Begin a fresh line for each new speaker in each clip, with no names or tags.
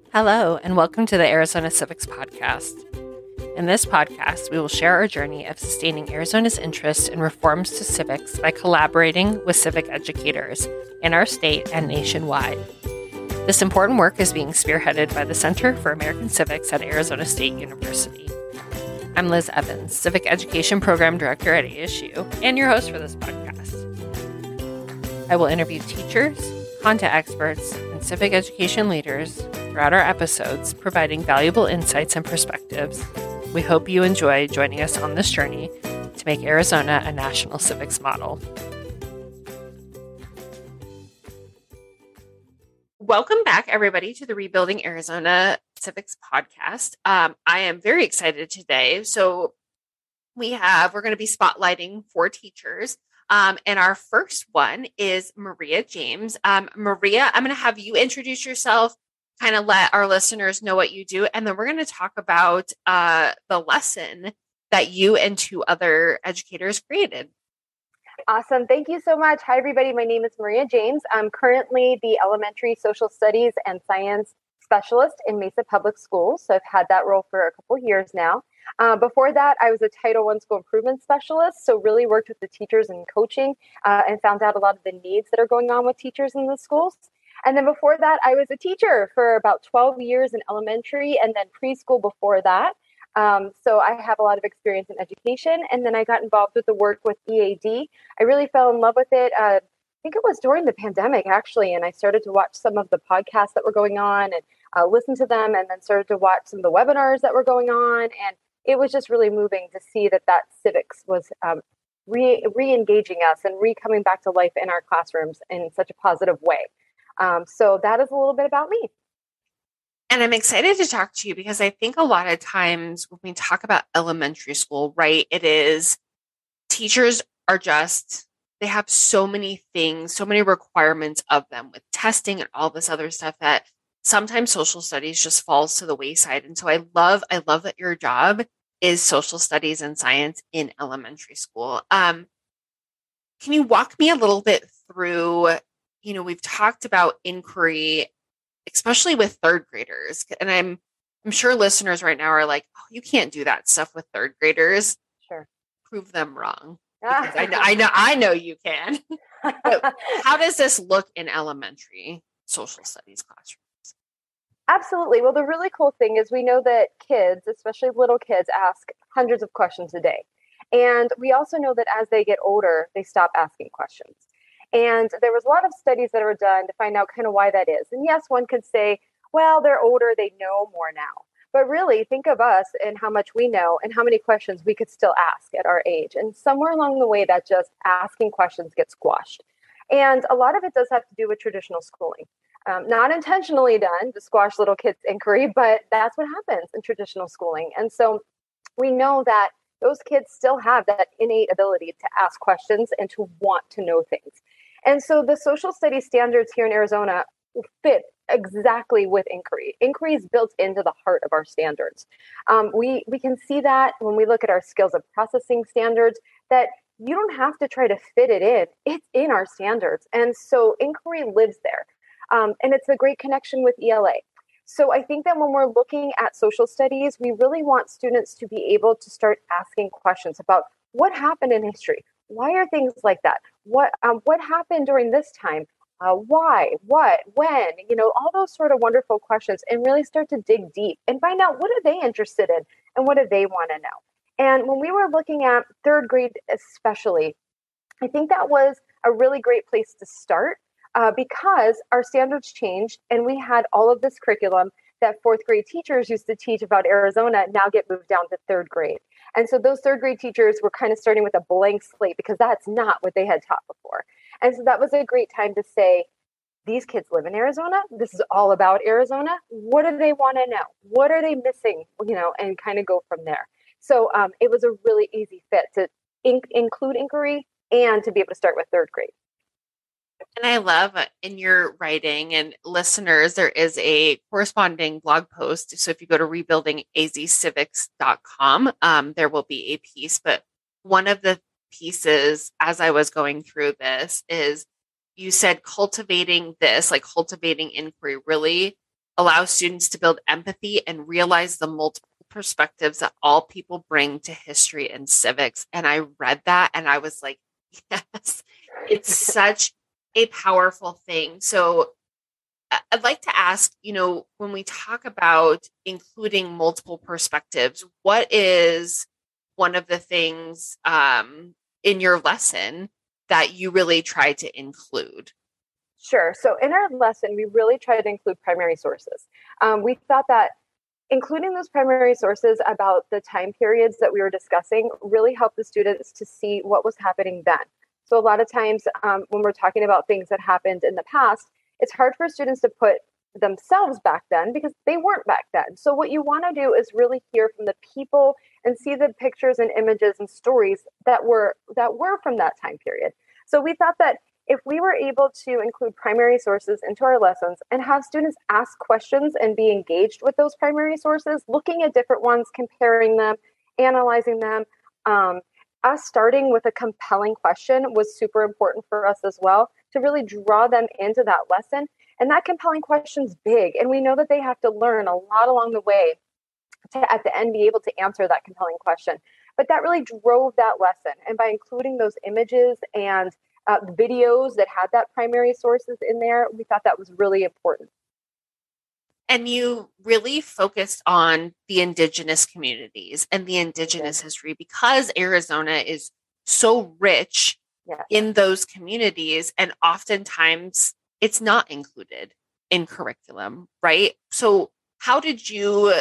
Hello, and welcome to the Arizona Civics Podcast. In this podcast, we will share our journey of sustaining Arizona's interest in reforms to civics by collaborating with civic educators in our state and nationwide. This important work is being spearheaded by the Center for American Civics at Arizona State University. I'm Liz Evans, Civic Education Program Director at ASU, and your host for this podcast. I will interview teachers, content experts, and civic education leaders throughout our episodes, providing valuable insights and perspectives. We hope you enjoy joining us on this journey to make Arizona a national civics model. Welcome back, everybody, to the Rebuilding Arizona Civics Podcast. I am very excited today. So we're going to be spotlighting 4 teachers. And our first one is Maria James. Maria, I'm going to have you introduce yourself, kind of let our listeners know what you do. And then we're going to talk about the lesson that you and 2 other educators created.
Awesome. Thank you so much. Hi, everybody. My name is Maria James. I'm currently the Elementary Social Studies and Science Specialist in Mesa Public Schools. So I've had that role for a couple of years now. Before that, I was a Title I School Improvement Specialist. So really worked with the teachers and coaching and found out a lot of the needs that are going on with teachers in the schools. And then before that, I was a teacher for about 12 years in elementary and then preschool before that. So I have a lot of experience in education. And then I got involved with the work with EAD. I really fell in love with it. I think it was during the pandemic, actually. And I started to watch some of the podcasts that were going on and listen to them, and then started to watch some of the webinars that were going on. And it was just really moving to see that civics was re-engaging us and coming back to life in our classrooms in such a positive way. So that is a little bit about me.
And I'm excited to talk to you because I think a lot of times when we talk about elementary school, right, it is teachers are they have so many things, so many requirements of them with testing and all this other stuff that sometimes social studies just falls to the wayside. And so I love that your job is social studies and science in elementary school. Can you walk me a little bit through, we've talked about inquiry, especially with 3rd graders. And I'm sure listeners right now are like, oh, you can't do that stuff with 3rd graders.
Sure.
Prove them wrong. Because I know you can. But how does this look in elementary social studies classrooms?
Absolutely. Well, the really cool thing is we know that kids, especially little kids, ask hundreds of questions a day. And we also know that as they get older, they stop asking questions. And there was a lot of studies that were done to find out kind of why that is. And yes, one could say, well, they're older, they know more now. But really, think of us and how much we know and how many questions we could still ask at our age. And somewhere along the way, that just asking questions gets squashed. And a lot of it does have to do with traditional schooling. Not intentionally done to squash little kids' inquiry, but that's what happens in traditional schooling. And so we know that those kids still have that innate ability to ask questions and to want to know things. And so the social studies standards here in Arizona fit exactly with inquiry. Inquiry is built into the heart of our standards. We can see that when we look at our skills of processing standards, that you don't have to try to fit it in. It's in our standards. And so inquiry lives there. And it's a great connection with ELA. So I think that when we're looking at social studies, we really want students to be able to start asking questions about what happened in history. Why are things like that? What happened during this time? Why? What? When? All those sort of wonderful questions, and really start to dig deep and find out what are they interested in and what do they want to know. And when we were looking at 3rd grade especially, I think that was a really great place to start because our standards changed and we had all of this curriculum that 4th grade teachers used to teach about Arizona now get moved down to 3rd grade. And so those 3rd grade teachers were kind of starting with a blank slate because that's not what they had taught before. And so that was a great time to say, these kids live in Arizona. This is all about Arizona. What do they want to know? What are they missing? And kind of go from there. So it was a really easy fit to include inquiry and to be able to start with 3rd grade.
And I love in your writing, and listeners, there is a corresponding blog post. So if you go to rebuildingazcivics.com, there will be a piece. But one of the pieces as I was going through this is you said cultivating inquiry really allow students to build empathy and realize the multiple perspectives that all people bring to history and civics. And I read that and I was like, yes, it's such a powerful thing. So I'd like to ask, when we talk about including multiple perspectives, what is one of the things in your lesson that you really try to include?
Sure. So in our lesson, we really try to include primary sources. We thought that including those primary sources about the time periods that we were discussing really helped the students to see what was happening then. So a lot of times when we're talking about things that happened in the past, it's hard for students to put themselves back then because they weren't back then. So what you want to do is really hear from the people and see the pictures and images and stories that were from that time period. So we thought that if we were able to include primary sources into our lessons and have students ask questions and be engaged with those primary sources, looking at different ones, comparing them, analyzing them, us starting with a compelling question was super important for us as well to really draw them into that lesson. And that compelling question's big. And we know that they have to learn a lot along the way to, at the end, be able to answer that compelling question. But that really drove that lesson. And by including those images and videos that had that primary sources in there, we thought that was really important.
And you really focused on the indigenous communities and the indigenous history because Arizona is so rich in those communities. And oftentimes it's not included in curriculum, right? So how did you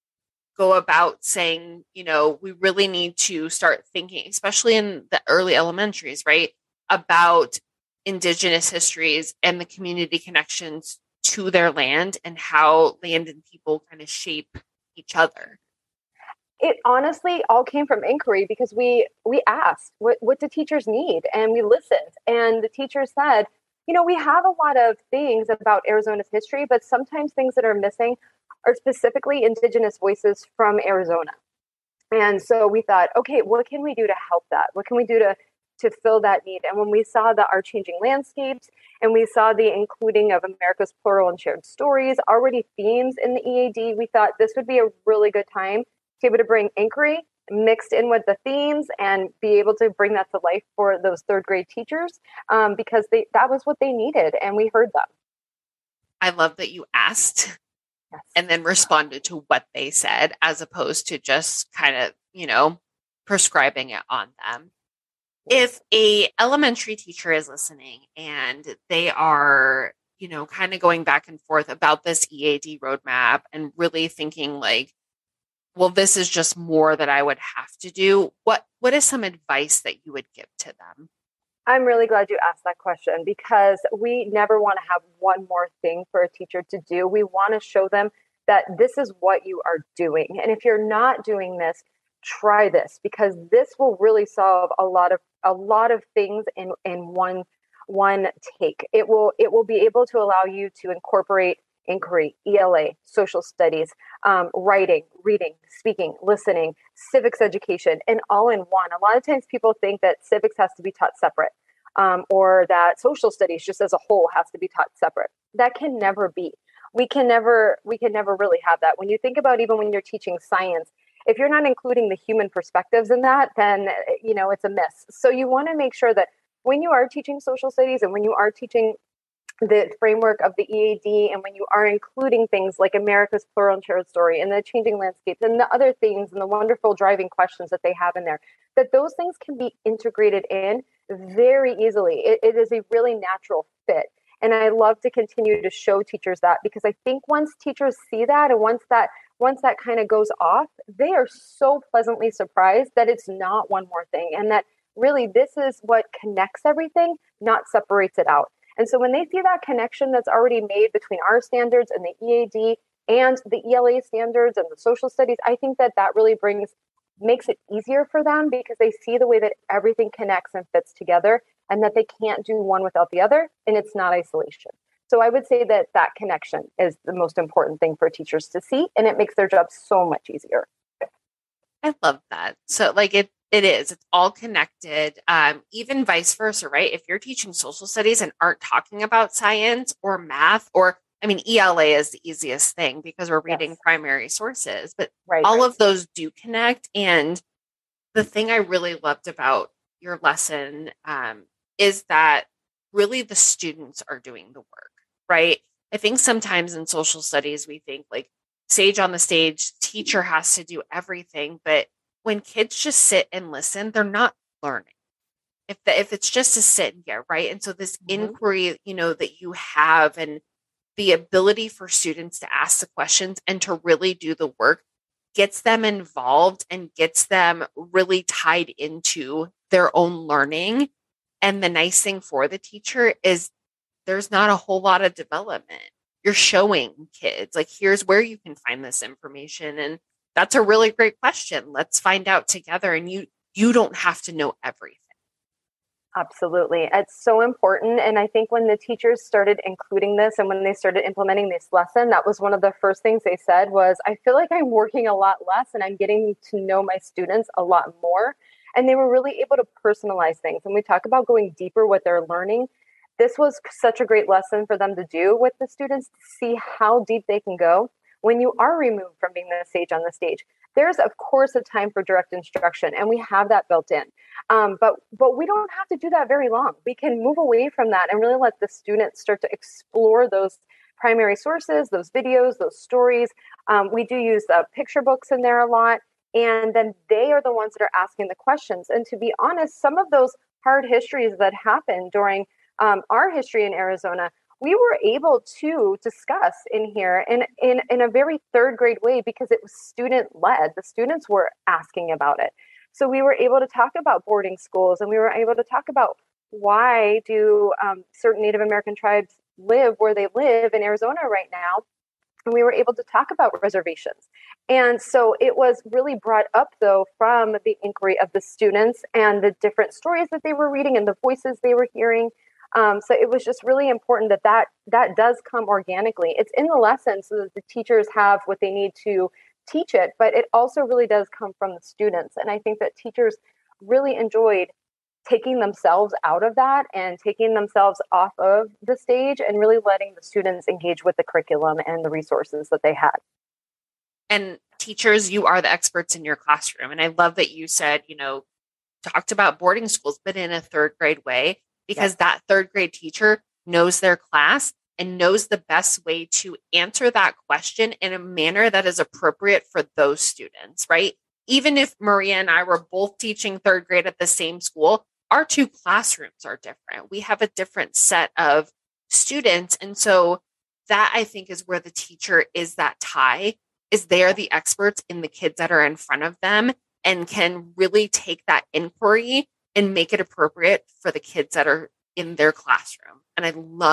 go about saying, we really need to start thinking, especially in the early elementaries, right, about indigenous histories and the community connections to their land and how land and people kind of shape each other?
It honestly all came from inquiry because we asked, what do teachers need? And we listened. And the teacher said, we have a lot of things about Arizona's history, but sometimes things that are missing are specifically indigenous voices from Arizona. And so we thought, okay, what can we do to help that? What can we do to fill that need? And when we saw our changing landscapes and we saw the including of America's plural and shared stories, already themes in the EAD, we thought this would be a really good time to be able to bring inquiry mixed in with the themes and be able to bring that to life for those third grade teachers because that was what they needed and we heard them.
I love that you asked and then responded to what they said as opposed to just kind of, prescribing it on them. If a elementary teacher is listening and they are, kind of going back and forth about this EAD roadmap and really thinking like, well, this is just more that I would have to do, what is some advice that you would give to them?
I'm really glad you asked that question because we never want to have one more thing for a teacher to do. We want to show them that this is what you are doing. And if you're not doing this, try this because this will really solve a lot of things in one take. It will be able to allow you to incorporate inquiry, ELA, social studies, writing, reading, speaking, listening, civics education, and all in one. A lot of times people think that civics has to be taught separate or that social studies just as a whole has to be taught separate. That can never be. We can never really have that. When you think about even when you're teaching science, if you're not including the human perspectives in that, then, it's a miss. So you want to make sure that when you are teaching social studies and when you are teaching the framework of the EAD and when you are including things like America's plural and shared story and the changing landscapes and the other things and the wonderful driving questions that they have in there, that those things can be integrated in very easily. It is a really natural fit. And I love to continue to show teachers that because I think once teachers see that and once that kind of goes off, they are so pleasantly surprised that it's not one more thing and that really this is what connects everything, not separates it out. And so when they see that connection that's already made between our standards and the EAD and the ELA standards and the social studies, I think that really makes it easier for them because they see the way that everything connects and fits together and that they can't do one without the other and it's not isolation. So I would say that connection is the most important thing for teachers to see and it makes their job so much easier.
I love that. So like it's all connected, even vice versa, right? If you're teaching social studies and aren't talking about science or math or I mean, ELA is the easiest thing because we're reading
Yes.
primary sources, but
Right.
all of those do connect. And the thing I really loved about your lesson is that really the students are doing the work, right? I think sometimes in social studies, we think like sage on the stage, teacher has to do everything. But when kids just sit and listen, they're not learning. If it's just to sit and get right. And so this inquiry, that you have and the ability for students to ask the questions and to really do the work gets them involved and gets them really tied into their own learning. And the nice thing for the teacher is there's not a whole lot of development. You're showing kids, like, here's where you can find this information. And that's a really great question. Let's find out together. And you don't have to know everything.
Absolutely. It's so important. And I think when the teachers started including this and when they started implementing this lesson, that was one of the first things they said was, I feel like I'm working a lot less and I'm getting to know my students a lot more. And they were really able to personalize things. And we talk about going deeper with their learning. This was such a great lesson for them to do with the students to see how deep they can go when you are removed from being the sage on the stage. There's, of course, a time for direct instruction, and we have that built in. But we don't have to do that very long. We can move away from that and really let the students start to explore those primary sources, those videos, those stories. We do use picture books in there a lot. And then they are the ones that are asking the questions. And to be honest, some of those hard histories that happened during our history in Arizona, we were able to discuss in here in a very third grade way because it was student led. The students were asking about it. So we were able to talk about boarding schools, and we were able to talk about why do certain Native American tribes live where they live in Arizona right now. And we were able to talk about reservations. And so it was really brought up, though, from the inquiry of the students and the different stories that they were reading and the voices they were hearing. So it was just really important that does come organically. It's in the lesson so that the teachers have what they need to teach it, but it also really does come from the students. And I think that teachers really enjoyed taking themselves out of that and taking themselves off of the stage and really letting the students engage with the curriculum and the resources that they had.
And teachers, you are the experts in your classroom. And I love that you said, talked about boarding schools, but in a third grade way, because that third grade teacher knows their class and knows the best way to answer that question in a manner that is appropriate for those students, right? Even if Maria and I were both teaching third grade at the same school, our two classrooms are different. We have a different set of students. And so that, I think, is where the teacher is that tie, is they're the experts in the kids that are in front of them and can really take that inquiry and make it appropriate for the kids that are in their classroom. And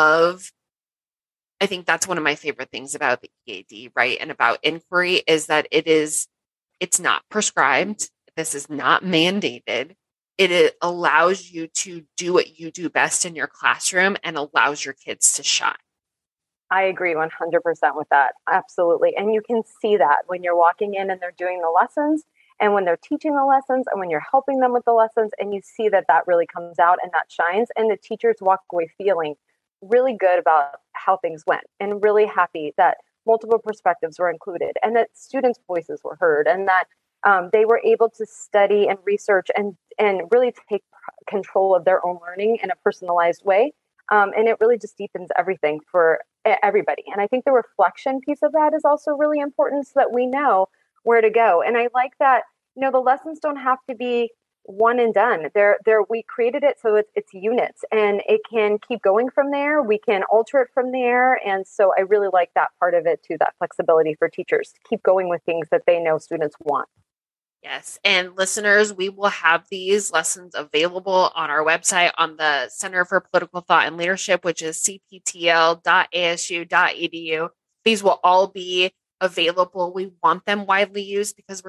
I think that's one of my favorite things about the EAD, right? And about inquiry is that it's not prescribed. This is not mandated. It allows you to do what you do best in your classroom and allows your kids to shine.
I agree 100% with that. Absolutely. And you can see that when you're walking in and they're doing the lessons and when they're teaching the lessons and when you're helping them with the lessons, and you see that really comes out and that shines, and the teachers walk away feeling really good about how things went and really happy that multiple perspectives were included and that students' voices were heard and that they were able to study and research and really take control of their own learning in a personalized way. And it really just deepens everything for everybody. And I think the reflection piece of that is also really important so that we know where to go. And I like that, the lessons don't have to be one and done. We created it so it's units and it can keep going from there. We can alter it from there. And so I really like that part of it too, that flexibility for teachers to keep going with things that they know students want.
Yes. And listeners, we will have these lessons available on our website on the Center for Political Thought and Leadership, which is cptl.asu.edu. These will all be available. We want them widely used because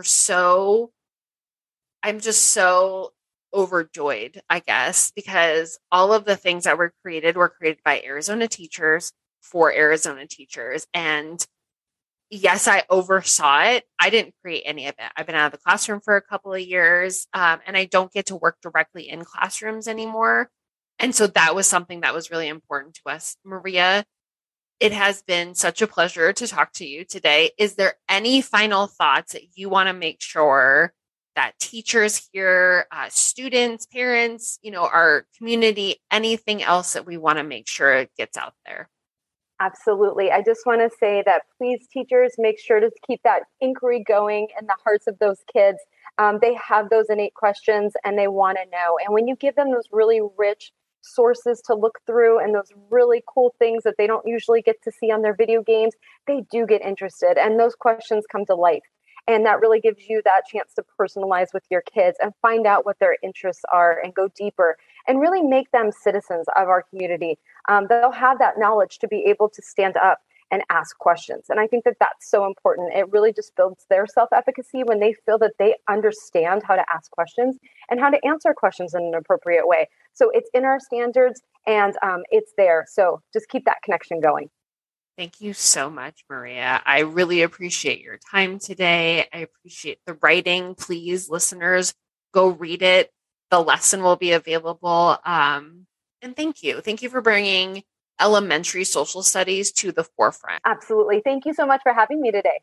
I'm just so overjoyed, I guess, because all of the things that were created by Arizona teachers for Arizona teachers. And yes, I oversaw it. I didn't create any of it. I've been out of the classroom for a couple of years, and I don't get to work directly in classrooms anymore. And so that was something that was really important to us. Maria, It has been such a pleasure to talk to you today. Is there any final thoughts that you want to make sure that teachers hear, students, parents, our community, anything else that we want to make sure it gets out there?
Absolutely. I just want to say that please, teachers, make sure to keep that inquiry going in the hearts of those kids. They have those innate questions and they want to know. And when you give them those really rich sources to look through and those really cool things that they don't usually get to see on their video games, they do get interested and those questions come to life. And that really gives you that chance to personalize with your kids and find out what their interests are and go deeper and really make them citizens of our community. They'll have that knowledge to be able to stand up and ask questions. And I think that that's so important. It really just builds their self-efficacy when they feel that they understand how to ask questions and how to answer questions in an appropriate way. So it's in our standards and it's there. So just keep that connection going.
Thank you so much, Maria. I really appreciate your time today. I appreciate the writing. Please, listeners, go read it. The lesson will be available. And thank you. Thank you for bringing elementary social studies to the forefront.
Absolutely. Thank you so much for having me today.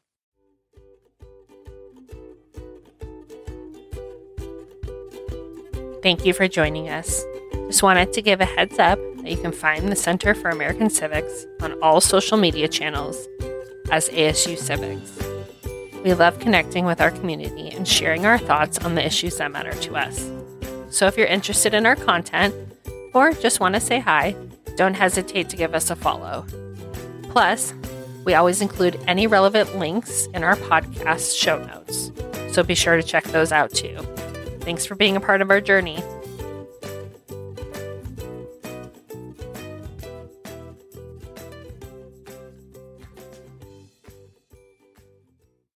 Thank you for joining us. Just wanted to give a heads up that you can find the Center for American Civics on all social media channels as ASU Civics. We love connecting with our community and sharing our thoughts on the issues that matter to us. So if you're interested in our content or just want to say hi, don't hesitate to give us a follow. Plus, we always include any relevant links in our podcast show notes, so be sure to check those out too. Thanks for being a part of our journey.